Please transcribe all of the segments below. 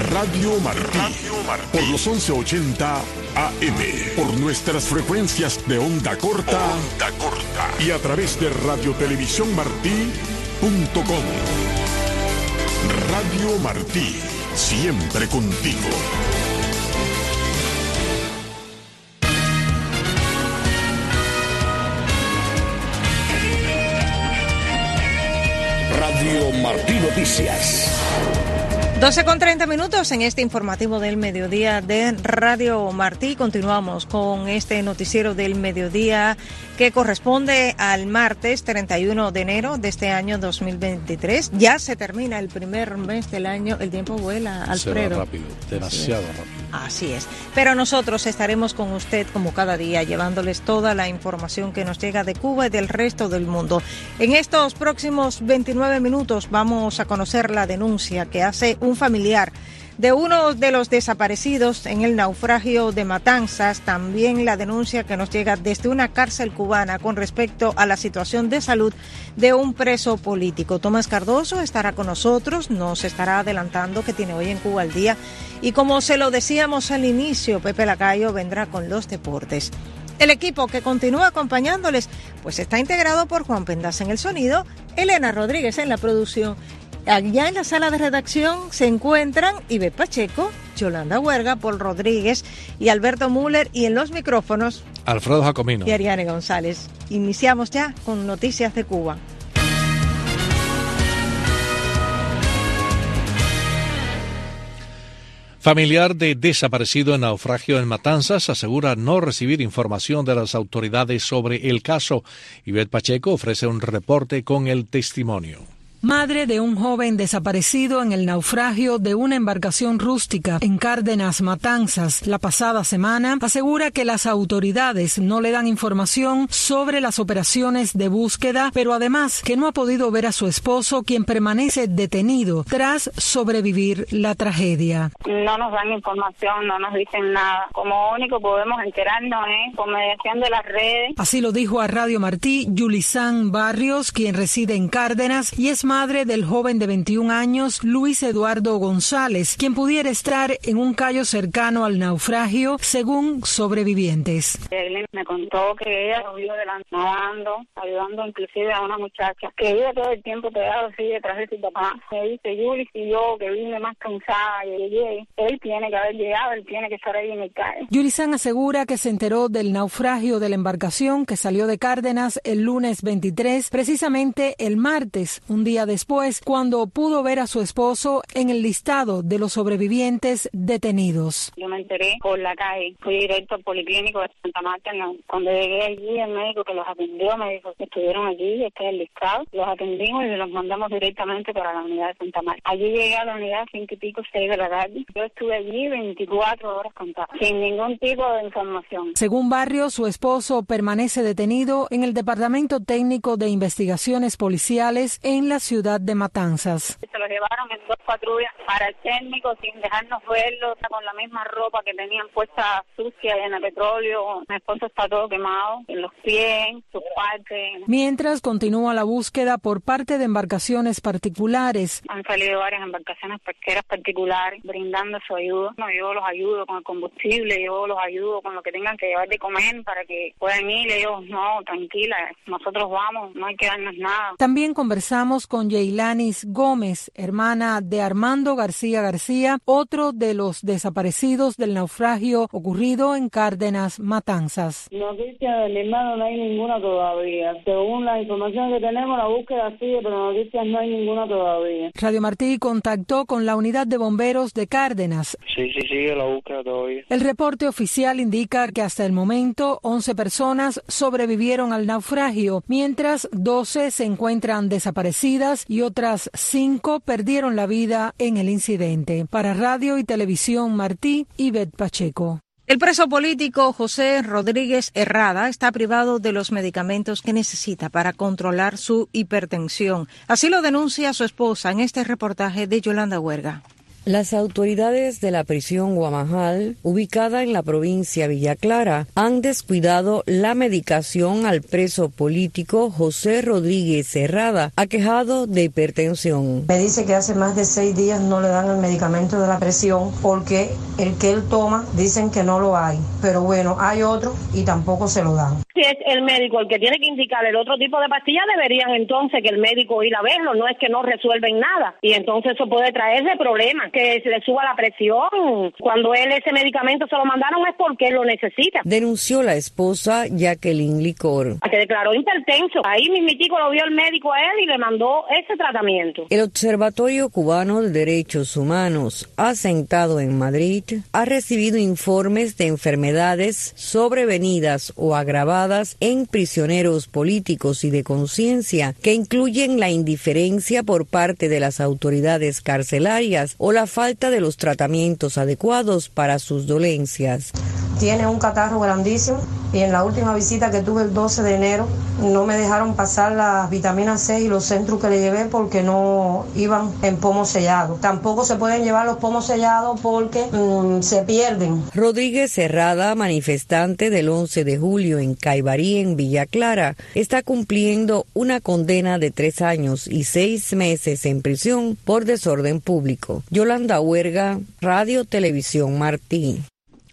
Radio Martí. Por los 1180 AM. Por nuestras frecuencias de onda corta. Y a través de radiotelevisiónmartí.com. Radio Martí. Siempre contigo. Radio Martí Noticias. 12:30 en este informativo del mediodía de Radio Martí. Continuamos con este noticiero del mediodía que corresponde al martes 31 de enero de este año 2023. Ya se termina el primer mes del año. El tiempo vuela, Alfredo. Se va rápido, demasiado rápido. Así es. Pero nosotros estaremos con usted como cada día, llevándoles toda la información que nos llega de Cuba y del resto del mundo. En estos próximos 29 minutos vamos a conocer la denuncia que hace un familiar de uno de los desaparecidos en el naufragio de Matanzas, también la denuncia que nos llega desde una cárcel cubana con respecto a la situación de salud de un preso político. Tomás Cardoso estará con nosotros, nos estará adelantando que tiene hoy en Cuba al día, y como se lo decíamos al inicio, Pepe Lacayo vendrá con los deportes. El equipo que continúa acompañándoles pues está integrado por Juan Pendas en el sonido, Elena Rodríguez en la producción. Allá en la sala de redacción se encuentran Ivette Pacheco, Yolanda Huerga, Paul Rodríguez y Alberto Müller, y en los micrófonos Alfredo Jacomino y Ariane González. Iniciamos ya con noticias de Cuba. Familiar de desaparecido en naufragio en Matanzas asegura no recibir información de las autoridades sobre el caso. Ivette Pacheco ofrece un reporte con el testimonio. Madre de un joven desaparecido en el naufragio de una embarcación rústica en Cárdenas, Matanzas, la pasada semana, asegura que las autoridades no le dan información sobre las operaciones de búsqueda, pero además que no ha podido ver a su esposo, quien permanece detenido tras sobrevivir la tragedia. No nos dan información, no nos dicen nada. Como único podemos enterarnos por mediación de las redes. Así lo dijo a Radio Martí Yulisán Barrios, quien reside en Cárdenas y es madre del joven de 21 años, Luis Eduardo González, quien pudiera estar en un callo cercano al naufragio, según sobrevivientes. Él me contó que ella lo vio nadando, ayudando inclusive a una muchacha, que ella todo el tiempo pegado así detrás de su papá. Me dice, Yuli, y yo que vine más cansada y llegué, él tiene que haber llegado, él tiene que estar ahí en el callo. Yulisán asegura que se enteró del naufragio de la embarcación que salió de Cárdenas el lunes 23, precisamente el martes, un día después, cuando pudo ver a su esposo en el listado de los sobrevivientes detenidos. Yo me enteré por la calle, fui directo al policlínico de Santa Marta. Cuando llegué allí, el médico que los atendió me dijo que estuvieron allí, este es el listado. Los atendimos y los mandamos directamente para la unidad de Santa Marta. Allí llegué a la unidad 5 y pico, 6 de la tarde. Yo estuve allí 24 horas contadas, sin ningún tipo de información. Según Barrios, su esposo permanece detenido en el Departamento Técnico de Investigaciones Policiales en la ciudad de Matanzas. Se lo llevaron en 2 patrullas para el técnico sin dejarnos verlo, con la misma ropa que tenían puesta sucia, llena de petróleo. Mi esposo está todo quemado, en los pies, en sus partes. Mientras continúa la búsqueda por parte de embarcaciones particulares. Han salido varias embarcaciones pesqueras particulares brindando su ayuda. Yo los ayudo con el combustible, yo los ayudo con lo que tengan que llevar de comer para que puedan ir. Ellos, no, tranquila, nosotros vamos, no hay que darnos nada. También conversamos con Yeilanis Gómez, hermana de Armando García García, otro de los desaparecidos del naufragio ocurrido en Cárdenas, Matanzas. Noticias de mi hermano no hay ninguna todavía. Según la información que tenemos, la búsqueda sigue, pero noticias no hay ninguna todavía. Radio Martí contactó con la unidad de bomberos de Cárdenas. Sí, sigue la búsqueda todavía. El reporte oficial indica que hasta el momento 11 personas sobrevivieron al naufragio, mientras 12 se encuentran desaparecidas y otras 5 perdieron la vida en el incidente. Para Radio y Televisión Martí, Ivette Pacheco. El preso político José Rodríguez Herrada está privado de los medicamentos que necesita para controlar su hipertensión. Así lo denuncia su esposa en este reportaje de Yolanda Huerga. Las autoridades de la prisión Guamajal, ubicada en la provincia Villa Clara, han descuidado la medicación al preso político José Rodríguez Cerrada, aquejado de hipertensión. Me dice que hace más de 6 días no le dan el medicamento de la presión porque el que él toma dicen que no lo hay, pero bueno, hay otro y tampoco se lo dan. Si es el médico el que tiene que indicar el otro tipo de pastillas, deberían entonces que el médico ir a verlo, no es que no resuelven nada, y entonces eso puede traerse problemas, que se le suba la presión. Cuando él ese medicamento se lo mandaron es porque él lo necesita. Denunció la esposa Jacqueline Licor. Que declaró hipertenso. Ahí mismitico lo vio el médico a él y le mandó ese tratamiento. El Observatorio Cubano de Derechos Humanos, asentado en Madrid, ha recibido informes de enfermedades sobrevenidas o agravadas en prisioneros políticos y de conciencia, que incluyen la indiferencia por parte de las autoridades carcelarias o la falta de los tratamientos adecuados para sus dolencias. Tiene un catarro grandísimo y en la última visita que tuve el 12 de enero no me dejaron pasar las vitaminas C y los centros que le llevé porque no iban en pomo sellado. Tampoco se pueden llevar los pomos sellados porque se pierden. Rodríguez Cerrada, manifestante del 11 de julio en Caibarí, en Villa Clara, está cumpliendo una condena de 3 años y 6 meses en prisión por desorden público. Yolanda Huerga, Radio Televisión Martí.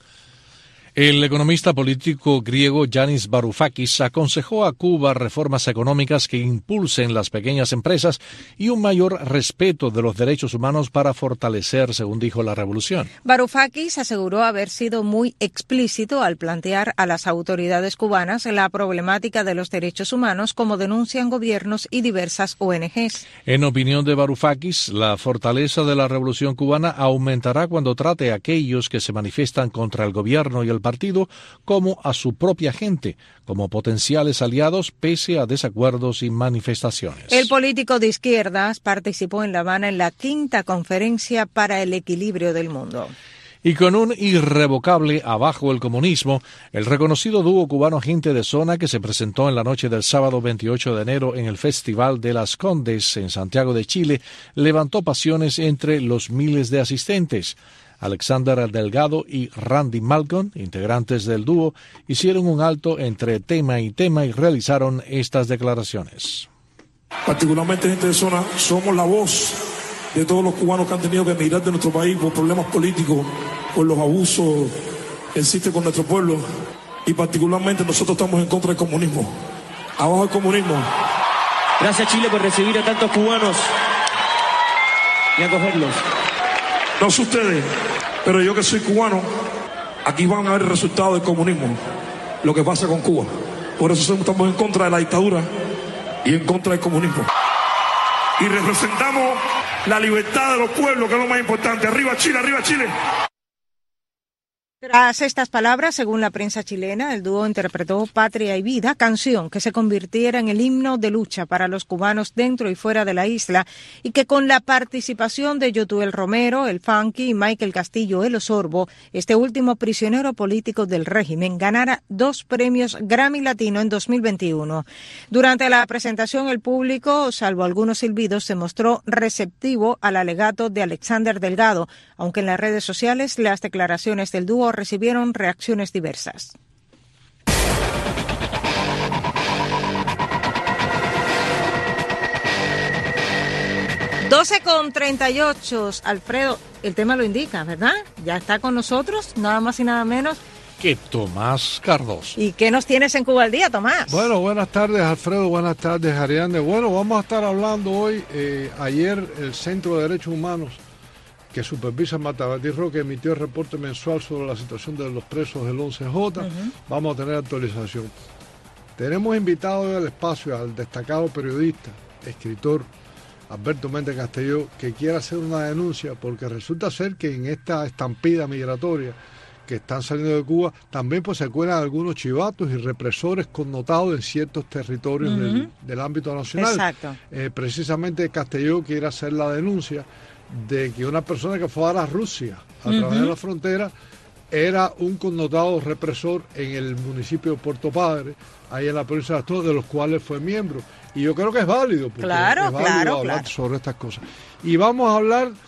El economista político griego Yanis Varoufakis aconsejó a Cuba reformas económicas que impulsen las pequeñas empresas y un mayor respeto de los derechos humanos para fortalecer, según dijo, la revolución. Varoufakis aseguró haber sido muy explícito al plantear a las autoridades cubanas la problemática de los derechos humanos, como denuncian gobiernos y diversas ONGs. En opinión de Varoufakis, la fortaleza de la revolución cubana aumentará cuando trate a aquellos que se manifiestan contra el gobierno y el partido como a su propia gente, como potenciales aliados pese a desacuerdos y manifestaciones. El político de izquierdas participó en La Habana en la 5ª Conferencia para el Equilibrio del Mundo. Y con un irrevocable abajo el comunismo, el reconocido dúo cubano Gente de Zona, que se presentó en la noche del sábado 28 de enero en el Festival de las Condes en Santiago de Chile, levantó pasiones entre los miles de asistentes. Alexander Delgado y Randy Malcolm, integrantes del dúo, hicieron un alto entre tema y realizaron estas declaraciones. Particularmente Gente de Zona, somos la voz de todos los cubanos que han tenido que emigrar de nuestro país por problemas políticos, por los abusos que existen con nuestro pueblo, y particularmente nosotros estamos en contra del comunismo. Abajo el comunismo. Gracias, Chile, por recibir a tantos cubanos y acogerlos. No sé ustedes, pero yo que soy cubano, aquí van a ver el resultado del comunismo, lo que pasa con Cuba. Por eso estamos en contra de la dictadura y en contra del comunismo. Y representamos la libertad de los pueblos, que es lo más importante. ¡Arriba Chile, arriba Chile! Tras estas palabras, según la prensa chilena, el dúo interpretó Patria y Vida, canción que se convirtiera en el himno de lucha para los cubanos dentro y fuera de la isla, y que con la participación de Yotuel Romero, el Funky, y Michael Castillo, el Osorbo, este último prisionero político del régimen, ganara 2 premios Grammy Latino en 2021. Durante la presentación, el público, salvo algunos silbidos, se mostró receptivo al alegato de Alexander Delgado, aunque en las redes sociales las declaraciones del dúo recibieron reacciones diversas. (12:38). Alfredo, el tema lo indica, ¿verdad? Ya está con nosotros, nada más y nada menos que Tomás Cardoso. ¿Y qué nos tienes en Cuba al Día, Tomás? Bueno, buenas tardes, Alfredo, buenas tardes, Ariane. Bueno, vamos a estar hablando hoy, ayer el Centro de Derechos Humanos que supervisa Matabatí Roque emitió el reporte mensual sobre la situación de los presos del 11J. Vamos a tener actualización. Tenemos invitado hoy al espacio al destacado periodista, escritor Alberto Méndez Castelló, que quiere hacer una denuncia porque resulta ser que en esta estampida migratoria que están saliendo de Cuba, también pues se cuelan algunos chivatos y represores connotados en ciertos territorios del ámbito nacional. Exacto. Precisamente Castelló quiere hacer la denuncia de que una persona que fue a Rusia a través de la frontera era un connotado represor en el municipio de Puerto Padre, ahí en la provincia de Asturias, de los cuales fue miembro. Y yo creo que es válido, porque claro, es válido hablar sobre estas cosas. Y vamos a hablar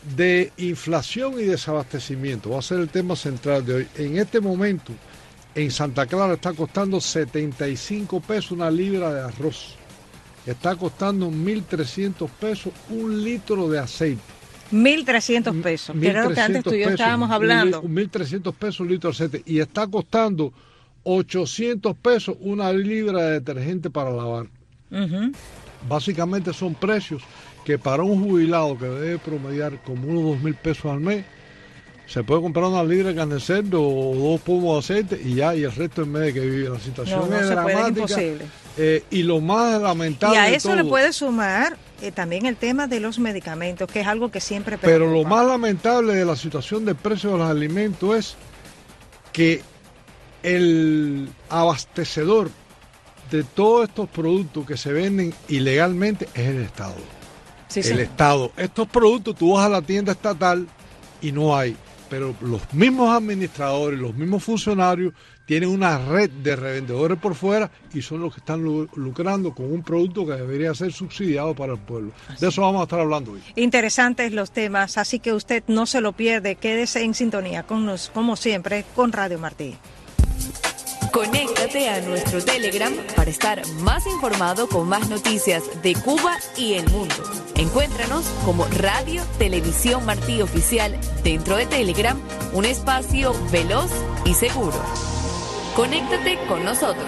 de inflación y desabastecimiento va a ser el tema central de hoy. En este momento, en Santa Clara está costando 75 pesos una libra de arroz. Está costando 1.300 pesos un litro de aceite. 1.300 pesos, que era lo que antes tú y yo estábamos hablando. 1.300 pesos un litro de aceite. Y está costando 800 pesos una libra de detergente para lavar. Básicamente son precios que para un jubilado que debe promediar como unos 2.000 pesos al mes, se puede comprar una libra de carne de cerdo o 2 pomos de aceite y ya, y el resto del mes de que vive. La situación es dramática. Es imposible. Y lo más lamentable. Y a eso le puede sumar también el tema de los medicamentos, que es algo que siempre preocupa. Pero lo más lamentable de la situación del precio de los alimentos es que el abastecedor de todos estos productos que se venden ilegalmente es el Estado. Sí, el Estado. Estos productos tú vas a la tienda estatal y no hay. Pero los mismos administradores, los mismos funcionarios tienen una red de revendedores por fuera y son los que están lucrando con un producto que debería ser subsidiado para el pueblo. De eso vamos a estar hablando hoy. Interesantes los temas, así que usted no se lo pierde. Quédese en sintonía con nos, como siempre, con Radio Martí. Conéctate a nuestro Telegram para estar más informado con más noticias de Cuba y el mundo. Encuéntranos como Radio Televisión Martí Oficial dentro de Telegram, un espacio veloz y seguro. Conéctate con nosotros.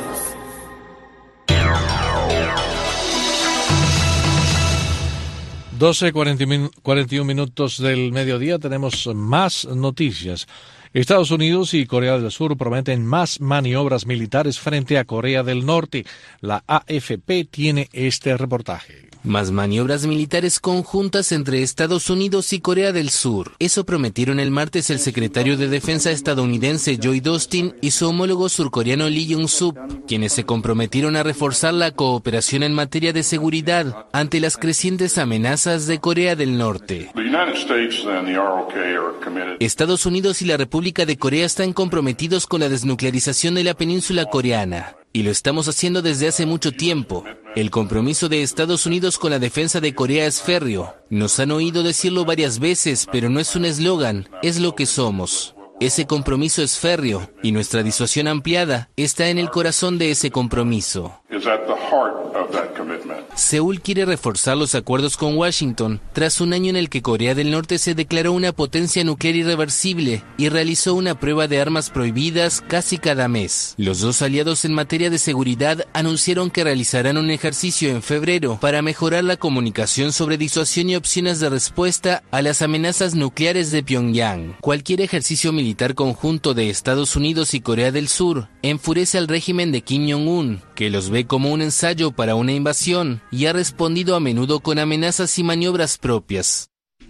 12:41 minutos del mediodía, tenemos más noticias. Estados Unidos y Corea del Sur prometen más maniobras militares frente a Corea del Norte. La AFP tiene este reportaje. Más maniobras militares conjuntas entre Estados Unidos y Corea del Sur. Eso prometieron el martes el secretario de Defensa estadounidense Lloyd Austin y su homólogo surcoreano Lee Jong-suk, quienes se comprometieron a reforzar la cooperación en materia de seguridad ante las crecientes amenazas de Corea del Norte. Estados Unidos y la República de Corea están comprometidos con la desnuclearización de la península coreana. Y lo estamos haciendo desde hace mucho tiempo. El compromiso de Estados Unidos con la defensa de Corea es férreo. Nos han oído decirlo varias veces, pero no es un eslogan, es lo que somos. Ese compromiso es férreo y nuestra disuasión ampliada está en el corazón de ese compromiso. Seúl quiere reforzar los acuerdos con Washington tras un año en el que Corea del Norte se declaró una potencia nuclear irreversible y realizó una prueba de armas prohibidas casi cada mes. Los dos aliados en materia de seguridad anunciaron que realizarán un ejercicio en febrero para mejorar la comunicación sobre disuasión y opciones de respuesta a las amenazas nucleares de Pyongyang. Cualquier ejercicio militar conjunto de Estados Unidos y Corea del Sur enfurece al régimen de Kim Jong-un, que los ve como un ensayo para una invasión y ha respondido a menudo con amenazas y maniobras propias.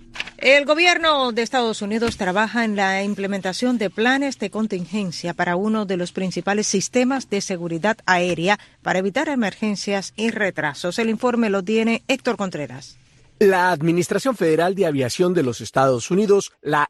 El gobierno de Estados Unidos trabaja en la implementación de planes de contingencia para uno de los principales sistemas de seguridad aérea para evitar emergencias y retrasos. El informe lo tiene Héctor Contreras. La Administración Federal de Aviación de los Estados Unidos, la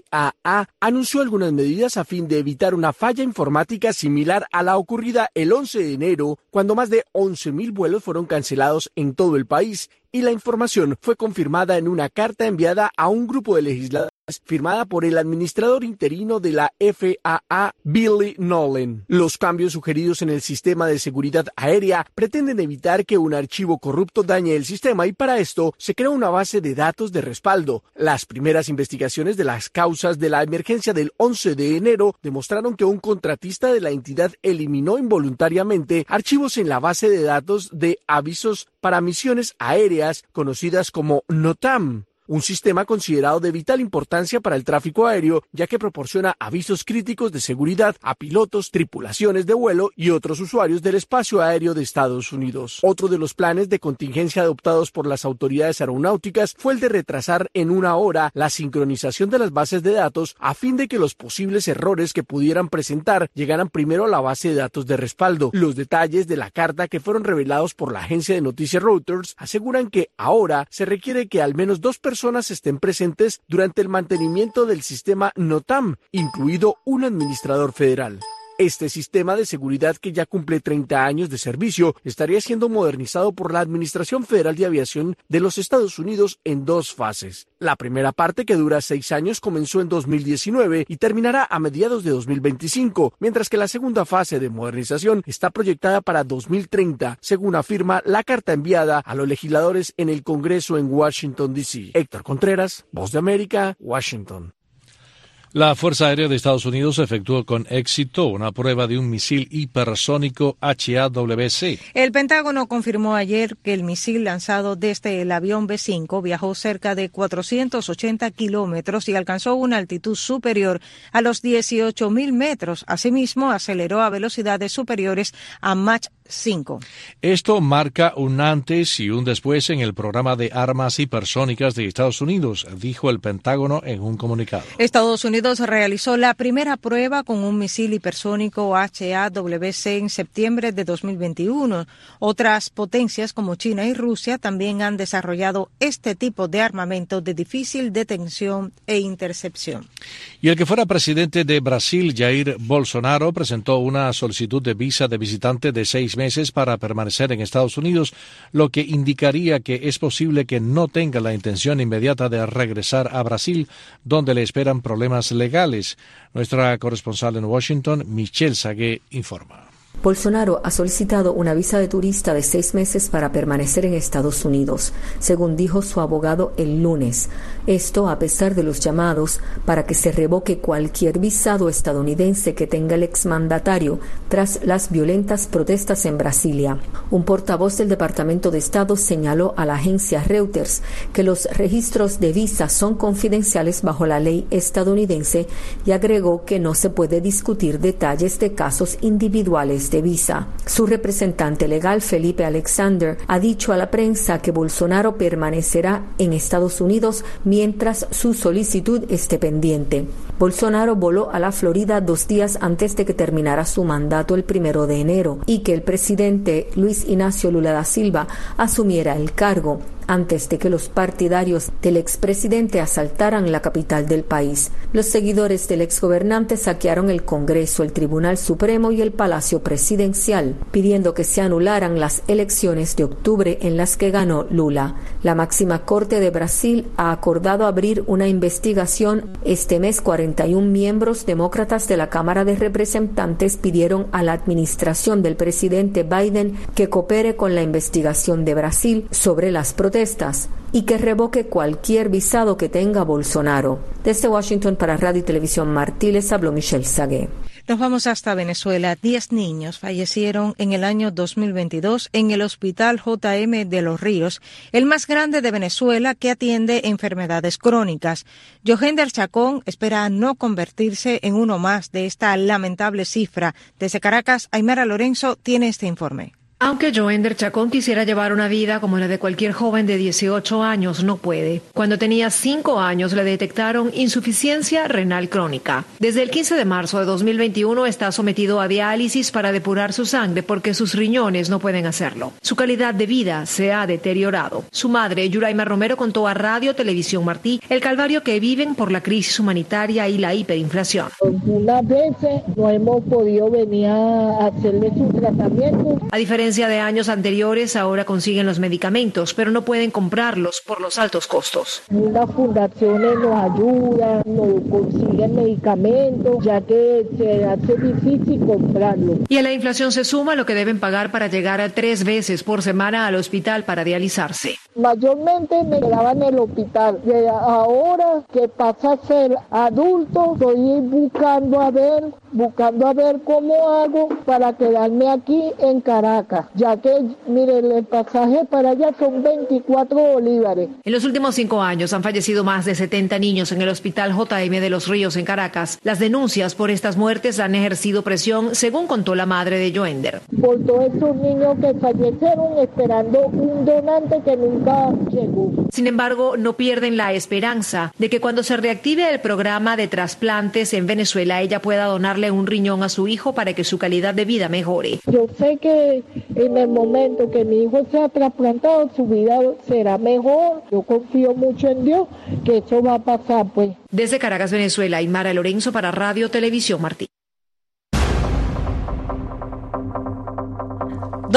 FAA, anunció algunas medidas a fin de evitar una falla informática similar a la ocurrida el 11 de enero, cuando más de 11,000 vuelos fueron cancelados en todo el país, y la información fue confirmada en una carta enviada a un grupo de legisladores firmada por el administrador interino de la FAA, Billy Nolen. Los cambios sugeridos en el sistema de seguridad aérea pretenden evitar que un archivo corrupto dañe el sistema y para esto se crea una base de datos de respaldo. Las primeras investigaciones de las causas de la emergencia del 11 de enero demostraron que un contratista de la entidad eliminó involuntariamente archivos en la base de datos de avisos para misiones aéreas conocidas como NOTAM. Un sistema considerado de vital importancia para el tráfico aéreo, ya que proporciona avisos críticos de seguridad a pilotos, tripulaciones de vuelo y otros usuarios del espacio aéreo de Estados Unidos. Otro de los planes de contingencia adoptados por las autoridades aeronáuticas fue el de retrasar en 1 hora la sincronización de las bases de datos a fin de que los posibles errores que pudieran presentar llegaran primero a la base de datos de respaldo. Los detalles de la carta que fueron revelados por la agencia de noticias Reuters aseguran que ahora se requiere que al menos 2 personas estén presentes durante el mantenimiento del sistema NOTAM, incluido un administrador federal. Este sistema de seguridad, que ya cumple 30 años de servicio, estaría siendo modernizado por la Administración Federal de Aviación de los Estados Unidos en 2 fases. La primera parte, que dura 6 años, comenzó en 2019 y terminará a mediados de 2025, mientras que la segunda fase de modernización está proyectada para 2030, según afirma la carta enviada a los legisladores en el Congreso en Washington, D.C. Héctor Contreras, Voz de América, Washington. La Fuerza Aérea de Estados Unidos efectuó con éxito una prueba de un misil hipersónico HAWC. El Pentágono confirmó ayer que el misil lanzado desde el avión B-5 viajó cerca de 480 kilómetros y alcanzó una altitud superior a los 18.000 metros. Asimismo, aceleró a velocidades superiores a Mach 5. Esto marca un antes y un después en el programa de armas hipersónicas de Estados Unidos, dijo el Pentágono en un comunicado. Estados Unidos realizó la primera prueba con un misil hipersónico HAWC en septiembre de 2021. Otras potencias como China y Rusia también han desarrollado este tipo de armamento de difícil detención e intercepción. Y el que fuera presidente de Brasil, Jair Bolsonaro, presentó una solicitud de visa de visitante de 6 meses para permanecer en Estados Unidos, lo que indicaría que es posible que no tenga la intención inmediata de regresar a Brasil, donde le esperan problemas legales. Nuestra corresponsal en Washington, Michelle Sagué, informa. Bolsonaro ha solicitado una visa de turista de 6 meses para permanecer en Estados Unidos, según dijo su abogado el lunes. Esto a pesar de los llamados para que se revoque cualquier visado estadounidense que tenga el exmandatario tras las violentas protestas en Brasilia. Un portavoz del Departamento de Estado señaló a la agencia Reuters que los registros de visa son confidenciales bajo la ley estadounidense y agregó que no se puede discutir detalles de casos individuales de visa. Su representante legal, Felipe Alexander, ha dicho a la prensa que Bolsonaro permanecerá en Estados Unidos mientras su solicitud esté pendiente. Bolsonaro voló a la Florida 2 días antes de que terminara su mandato el 1 de enero y que el presidente Luis Ignacio Lula da Silva asumiera el cargo, antes de que los partidarios del expresidente asaltaran la capital del país. Los seguidores del exgobernante saquearon el Congreso, el Tribunal Supremo y el Palacio Presidencial, pidiendo que se anularan las elecciones de octubre en las que ganó Lula. La máxima corte de Brasil ha acordado abrir una investigación. Este mes, 41 miembros demócratas de la Cámara de Representantes pidieron a la administración del presidente Biden que coopere con la investigación de Brasil sobre las protestas y que revoque cualquier visado que tenga Bolsonaro. Desde Washington para Radio y Televisión Martí les habló Michelle Sagué. Nos vamos hasta Venezuela. 10 niños fallecieron en el año 2022 en el Hospital JM de Los Ríos, el más grande de Venezuela que atiende enfermedades crónicas. Johender Chacón espera no convertirse en uno más de esta lamentable cifra. Desde Caracas, Aymara Lorenzo tiene este informe. Aunque Johender Chacón quisiera llevar una vida como la de cualquier joven de 18 años, no puede. Cuando tenía 5 años le detectaron insuficiencia renal crónica. Desde el 15 de marzo de 2021 está sometido a diálisis para depurar su sangre porque sus riñones no pueden hacerlo. Su calidad de vida se ha deteriorado. Su madre, Yuraima Romero, contó a Radio Televisión Martí el calvario que viven por la crisis humanitaria y la hiperinflación. Algunas veces no hemos podido venir a hacerle su tratamiento. A diferencia de años anteriores, ahora consiguen los medicamentos, pero no pueden comprarlos por los altos costos. Las fundaciones nos ayudan, nos consiguen medicamentos, ya que se hace difícil comprarlos. Y a la inflación se suma lo que deben pagar para llegar a 3 veces por semana al hospital para dializarse. Mayormente me quedaba en el hospital. Y ahora que pasa a ser adulto, estoy buscando a ver cómo hago para quedarme aquí en Caracas, ya que, miren, el pasaje para allá son 24 bolívares. En los últimos 5 años han fallecido más de 70 niños en el Hospital JM de Los Ríos en Caracas. Las denuncias por estas muertes han ejercido presión, según contó la madre de Johender. Por todos estos niños que fallecieron esperando un donante que nunca llegó. Sin embargo, no pierden la esperanza de que cuando se reactive el programa de trasplantes en Venezuela, ella pueda donarle un riñón a su hijo para que su calidad de vida mejore. Yo sé que en el momento que mi hijo sea trasplantado, su vida será mejor. Yo confío mucho en Dios que eso va a pasar, pues. Desde Caracas, Venezuela, Aymara Lorenzo para Radio Televisión Martí.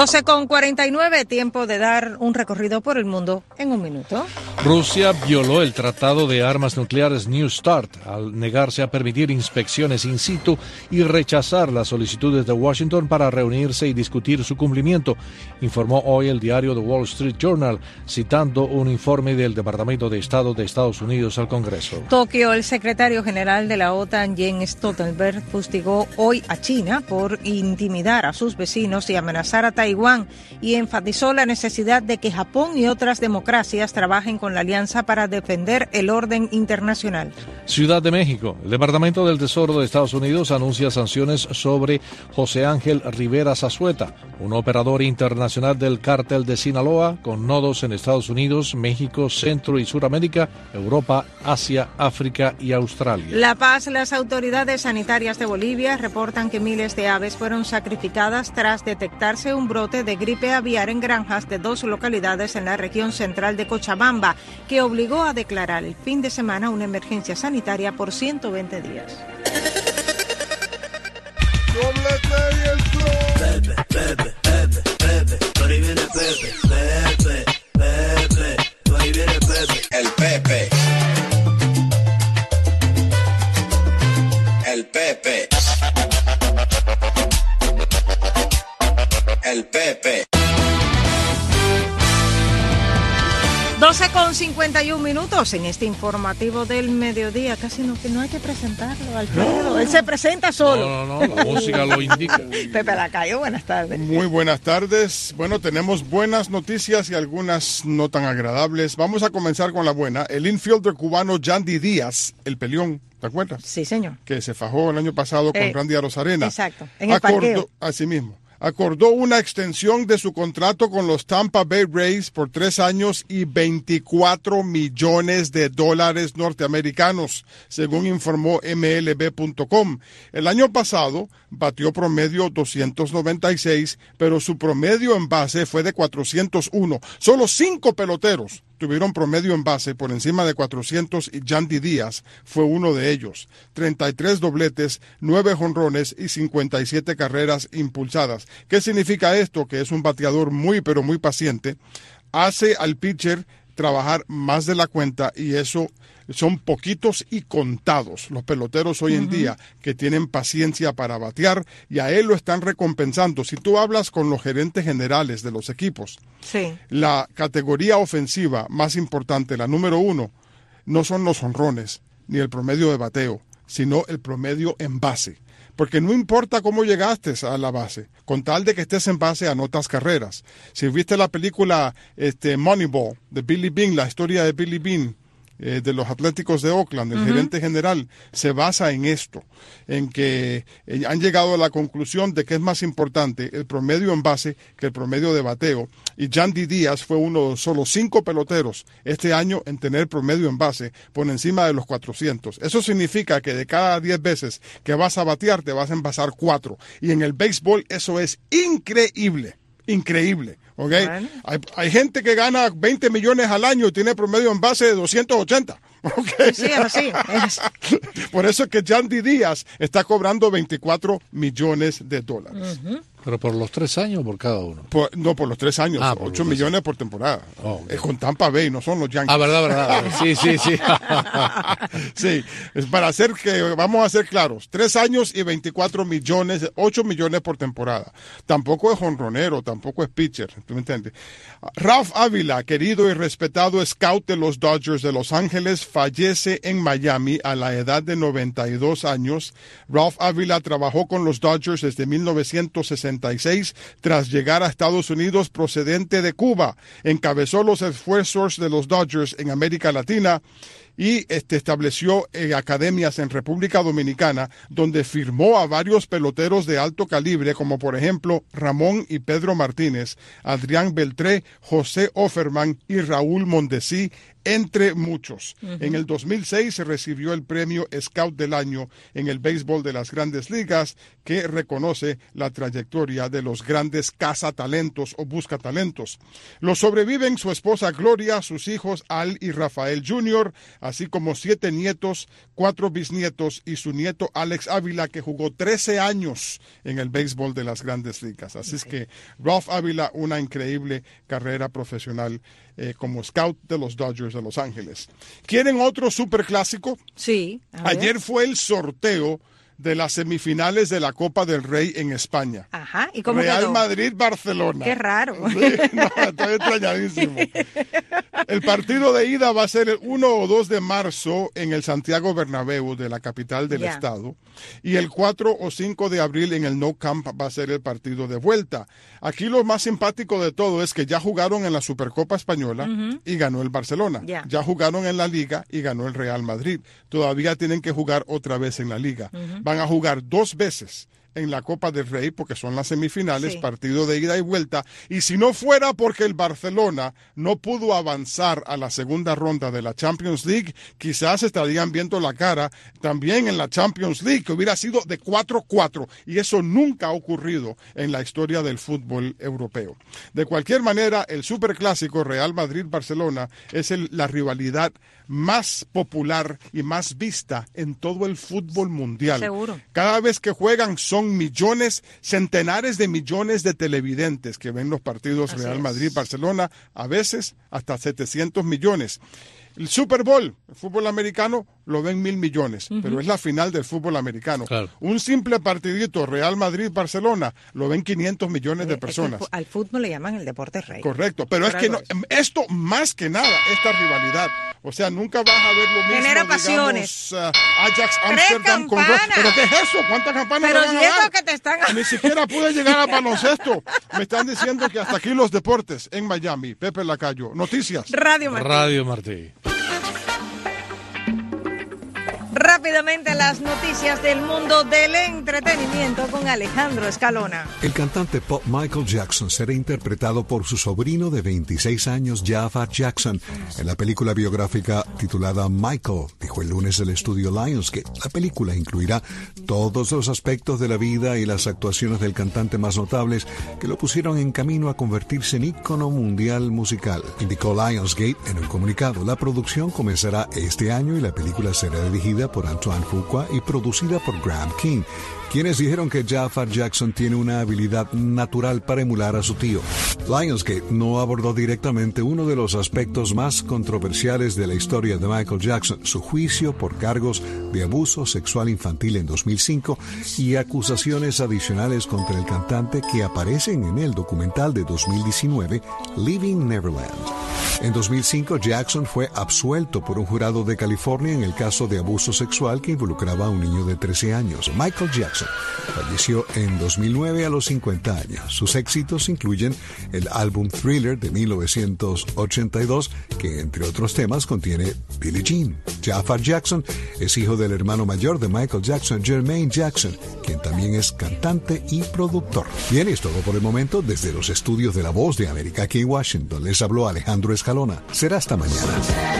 12:49, tiempo de dar un recorrido por el mundo en un minuto. Rusia violó el Tratado de Armas Nucleares New START al negarse a permitir inspecciones in situ y rechazar las solicitudes de Washington para reunirse y discutir su cumplimiento, informó hoy el diario The Wall Street Journal, citando un informe del Departamento de Estado de Estados Unidos al Congreso. Tokio, el secretario general de la OTAN, Jens Stoltenberg, fustigó hoy a China por intimidar a sus vecinos y amenazar a Taiwán, y enfatizó la necesidad de que Japón y otras democracias trabajen con la alianza para defender el orden internacional. Ciudad de México. El Departamento del Tesoro de Estados Unidos anuncia sanciones sobre José Ángel Rivera Zazueta, un operador internacional del cártel de Sinaloa con nodos en Estados Unidos, México, Centro y Suramérica, Europa, Asia, África y Australia. La Paz. Las autoridades sanitarias de Bolivia reportan que miles de aves fueron sacrificadas tras detectarse un brote de gripe aviar en granjas de 2 localidades en la región central de Cochabamba, que obligó a declarar el fin de semana una emergencia sanitaria por 120 días. El Pepe. El Pepe. El Pepe. 12:51 en este informativo del mediodía. Casi no hay que presentarlo, Alfredo. No. Él se presenta solo. No, la música lo indica. Pepe Lacayo, buenas tardes. Muy buenas tardes. Bueno, tenemos buenas noticias y algunas no tan agradables. Vamos a comenzar con la buena. El infielder cubano Yandy Díaz, el peleón, ¿te acuerdas? Sí, señor. Que se fajó el año pasado con Randy Arozarena. Exacto, en el parqueo. Así mismo. Acordó una extensión de su contrato con los Tampa Bay Rays por 3 años y $24 millones norteamericanos, según informó MLB.com. El año pasado batió promedio 296, pero su promedio en base fue de 401. Solo 5 peloteros tuvieron promedio en base por encima de 400 y Yandy Díaz fue uno de ellos. 33 dobletes, 9 jonrones y 57 carreras impulsadas. ¿Qué significa esto? Que es un bateador muy pero muy paciente. Hace al pitcher trabajar más de la cuenta y eso son poquitos y contados los peloteros hoy en día que tienen paciencia para batear y a él lo están recompensando. Si tú hablas con los gerentes generales de los equipos, sí, la categoría ofensiva más importante, la número 1, no son los jonrones ni el promedio de bateo, sino el promedio en base. Porque no importa cómo llegaste a la base, con tal de que estés en base anotas carreras. Si viste la película Moneyball de Billy Beane, la historia de Billy Beane, de los Atléticos de Oakland, el gerente general, se basa en esto, en que han llegado a la conclusión de que es más importante el promedio en base que el promedio de bateo. Y Yandy Díaz fue uno de solo 5 peloteros este año en tener promedio en base por encima de los 400. Eso significa que de cada 10 veces que vas a batear, te vas a envasar 4. Y en el béisbol eso es increíble. Increíble, ¿ok? Bueno. Hay gente que gana 20 millones al año y tiene promedio en base de 280, ¿ok? Sí, así. Por eso es que Yandy Díaz está cobrando $24 millones. ¿Pero por los 3 años o por cada uno? No, por los 3 años, 8 millones por temporada. Es con Tampa Bay, no son los Yankees. Verdad. Sí. Sí, es para hacer que, vamos a ser claros, 3 años y 24 millones, 8 millones por temporada. Tampoco es jonronero, tampoco es pitcher, ¿tú me entiendes? Ralph Ávila, querido y respetado scout de los Dodgers de Los Ángeles, fallece en Miami a la edad de 92 años. Ralph Ávila trabajó con los Dodgers desde 1966 tras llegar a Estados Unidos procedente de Cuba. Encabezó los esfuerzos de los Dodgers en América Latina y estableció academias en República Dominicana, donde firmó a varios peloteros de alto calibre, como por ejemplo Ramón y Pedro Martínez, Adrián Beltré, José Offerman y Raúl Mondesi, entre muchos. En el 2006 se recibió el premio Scout del Año en el béisbol de las Grandes Ligas, que reconoce la trayectoria de los grandes cazatalentos o buscatalentos. Lo sobreviven su esposa Gloria, sus hijos Al y Rafael Jr., así como 7 nietos, 4 bisnietos y su nieto Alex Ávila, que jugó 13 años en el béisbol de las Grandes Ligas. Así es que Ralph Ávila, una increíble carrera profesional como scout de los Dodgers de Los Ángeles. ¿Quieren otro superclásico? Sí. Ayer fue el sorteo de las semifinales de la Copa del Rey en España. Ajá, ¿y cómo Real quedó? Madrid-Barcelona. Qué raro. Sí, no, estoy extrañadísimo. El partido de ida va a ser el 1 o 2 de marzo en el Santiago Bernabéu, de la capital del estado, y el 4 o 5 de abril en el Nou Camp va a ser el partido de vuelta. Aquí lo más simpático de todo es que ya jugaron en la Supercopa Española y ganó el Barcelona. Ya jugaron en la Liga y ganó el Real Madrid. Todavía tienen que jugar otra vez en la Liga. Van a jugar 2 veces en la Copa del Rey, porque son las semifinales, partido de ida y vuelta, y si no fuera porque el Barcelona no pudo avanzar a la segunda ronda de la Champions League, quizás estarían viendo la cara también en la Champions League, que hubiera sido de 4-4, y eso nunca ha ocurrido en la historia del fútbol europeo. De cualquier manera, el superclásico Real Madrid-Barcelona es la rivalidad más popular y más vista en todo el fútbol mundial. Seguro. Cada vez que juegan son millones, centenares de millones de televidentes que ven los partidos Real Madrid-Barcelona, a veces hasta 700 millones. El Super Bowl, el fútbol americano, lo ven 1.000 millones, pero es la final del fútbol americano. Claro. Un simple partidito, Real Madrid-Barcelona, lo ven 500 millones de personas. Al fútbol le llaman el deporte rey. Correcto, pero es que no, esto más que nada, esta rivalidad, o sea, nunca vas a ver lo mismo, genera pasiones. Digamos, Ajax Amsterdam con... ¿Pero qué es eso? ¿Cuántas campanas pero le van a dar? Que te están... Ni siquiera pude llegar al baloncesto. Me están diciendo que hasta aquí los deportes en Miami. Pepe Lacayo, noticias. Radio Martí. Radio Martí. Rápidamente las noticias del mundo del entretenimiento con Alejandro Escalona. El cantante pop Michael Jackson será interpretado por su sobrino de 26 años, Jafar Jackson, en la película biográfica titulada Michael, dijo el lunes el estudio Lionsgate. La película incluirá todos los aspectos de la vida y las actuaciones del cantante más notables que lo pusieron en camino a convertirse en ícono mundial musical. Indicó Lionsgate en un comunicado. La producción comenzará este año y la película será dirigida por Antoine Fuqua y producida por Graham King, quienes dijeron que Jafar Jackson tiene una habilidad natural para emular a su tío. Lionsgate no abordó directamente uno de los aspectos más controversiales de la historia de Michael Jackson, su juicio por cargos de abuso sexual infantil en 2005 y acusaciones adicionales contra el cantante que aparecen en el documental de 2019, Leaving Neverland. En 2005, Jackson fue absuelto por un jurado de California en el caso de abuso sexual que involucraba a un niño de 13 años. Michael Jackson falleció en 2009 a los 50 años. Sus éxitos incluyen el álbum Thriller de 1982, que entre otros temas contiene Billie Jean. Jafar Jackson es hijo del hermano mayor de Michael Jackson, Jermaine Jackson, quien también es cantante y productor. Bien, es todo por el momento desde los estudios de La Voz de América aquí en Washington. Les habló Alejandro Escalona. Será hasta mañana.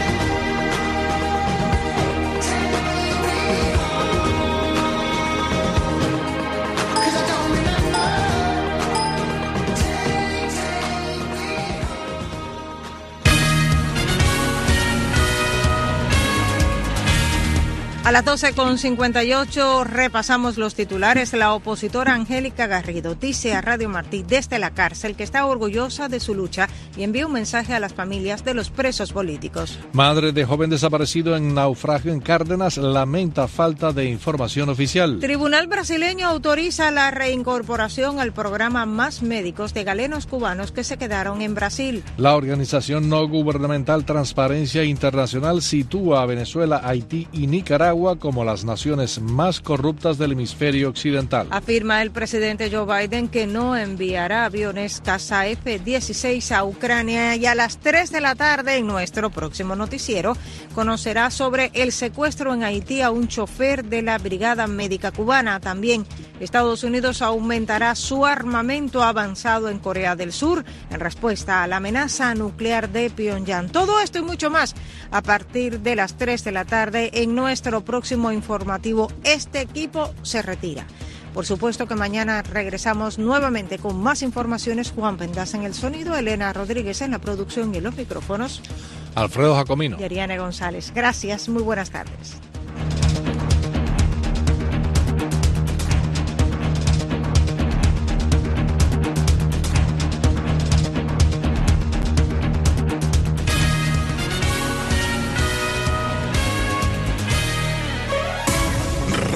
A las 12:58 repasamos los titulares. La opositora Angélica Garrido dice a Radio Martí desde la cárcel que está orgullosa de su lucha y envía un mensaje a las familias de los presos políticos. Madre de joven desaparecido en naufragio en Cárdenas lamenta falta de información oficial. Tribunal brasileño autoriza la reincorporación al programa Más Médicos de galenos cubanos que se quedaron en Brasil. La organización no gubernamental Transparencia Internacional sitúa a Venezuela, Haití y Nicaragua como las naciones más corruptas del hemisferio occidental. Afirma el presidente Joe Biden que no enviará aviones Caza F-16 a Ucrania, y a las 3 de la tarde en nuestro próximo noticiero conocerá sobre el secuestro en Haití a un chofer de la Brigada Médica Cubana. También Estados Unidos aumentará su armamento avanzado en Corea del Sur en respuesta a la amenaza nuclear de Pyongyang. Todo esto y mucho más a partir de las 3 de la tarde en nuestro próximo informativo. Este equipo se retira. Por supuesto que mañana regresamos nuevamente con más informaciones. Juan Pendas en el sonido, Elena Rodríguez en la producción y en los micrófonos. Alfredo Jacomino y Ariana González. Gracias, muy buenas tardes.